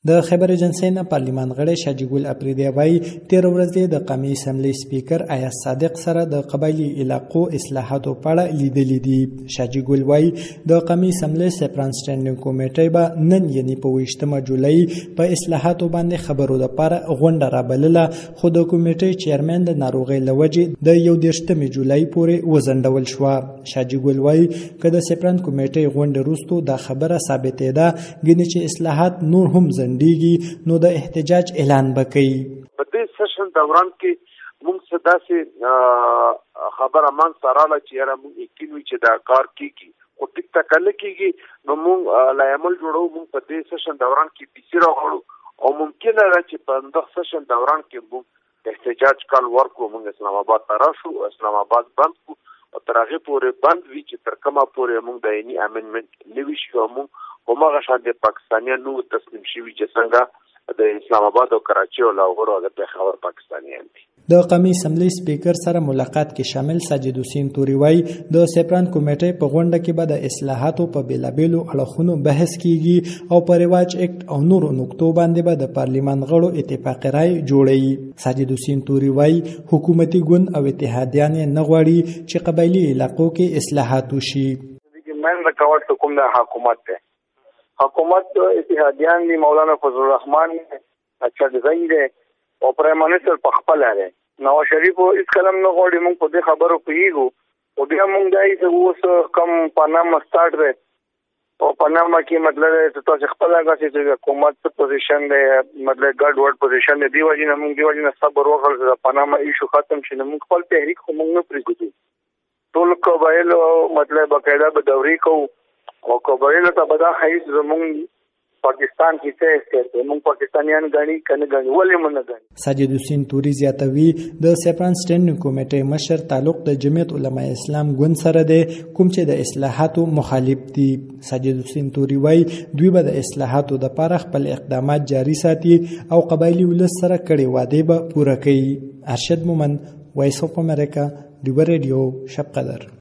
د خیبر ایجنسی نه پارلیمان غړی شاجي ګل اپریدی وایي تېره ورځ د قومي اسمبلی سپیکر ایاز صادق سره د قبایلي علاقو اصلاحاتو په اړه لیدلي دي. شاجي ګل وایي د قومي اسمبلی سپران سټینډینګ کمیټۍ به نن یعنې په 28 جولای په اصلاحاتو باندې خبرو دپاره غونډه رابلله، خو د کمیټۍ چیرمن د ناروغۍ له وجې د 21 جولای پورې وځنډول شوه. شاجي ګل وایي که د سپران کمیټۍ غونډې وروستو دا خبره ثابتېده ګنې چې اصلاحات نور هم نو د احتجاج اعلان وکړي. په دې سیشن دوران کې موږ څه داسې خبره مان سراله چې یاره موږ یقین وي چې دا کار کیږي، خو ټیک ټاک نه کیږي، نو موږ لایمل جوړو. موږ په دې سیشن دوران کې پیسې راغړو او ممکنه ده چې په دغه سیشن دوران کې موږ احتجاج کال ورکړو. موږ اسلام آباد ته راشو، اسلام آباد بند کړو او تر هغې پورې بند وي چې تر کومه پورې موږ د عیني امنډمنټ نه وي شوی. موږ هماغه شان د پاکستانیان نو تسلیم شوي چې څنګه د اسلام آباد او کراچۍ او لاهور او د پېښور پاکستانیان دي. د قومي اسمبلی سپیکر سره ملاقات کې شامل ساجد حسین توري وایي د سپران کمیټۍ په غونډه کې به د اصلاحاتو په بېلابېلو اړخونو بحث کیږي او په رواج اکټ او نورو نقطو باندې به د پارلیمان غړو اتفاقي رای جوړوي. ساجد حسین توري وایي حکومتي ګوند او اتحادیان نه غواړي چې قبایلي علاقو کې اصلاحات وشي. من رکاوټ کوم د حکومت ته حکومت اتحادیان دی، مولانا فضل الرحمن اچھا ډیزاین دی او پرایم منسٹر په خپل لري. نواز شریف هیڅ کلم نه غواړي موږ په دې خبرو پیږو او بیا موږ دای چې اوس کم پاناما سٹارټ دی او پاناما کې مطلب ته تاسو خپل هغه چې حکومت په پوزیشن دی، مطلب ګډ وډ پوزیشن دی، دی وجه نه موږ صبر وکړو چې پاناما ایشو ختم شي. موږ خپل تحریک خو موږ نه پرېږدو، ټول قبایل مطلب باقاعده به دوري کوو او قبایل ته به دا حیث زمونږ پاکستان کې څه موږ پاکستانیان غني کنه غني ولې مونږ نه غني. ساجد حسین توري زیاتوي د سپران سټینډینګ کمیټې مشر تعلق د جمعیت علماء اسلام ګوند سره دی کوم چې د اصلاحاتو مخالف دي. ساجد حسین توري وایي دوی به د اصلاحاتو دپاره خپل اقدامات جاري ساتي او قبایلي ولس سره کړې وعدې به پوره کوي. ارشد مومند، وایس اف امریکا، ډیوه ریډیو، شب قدر.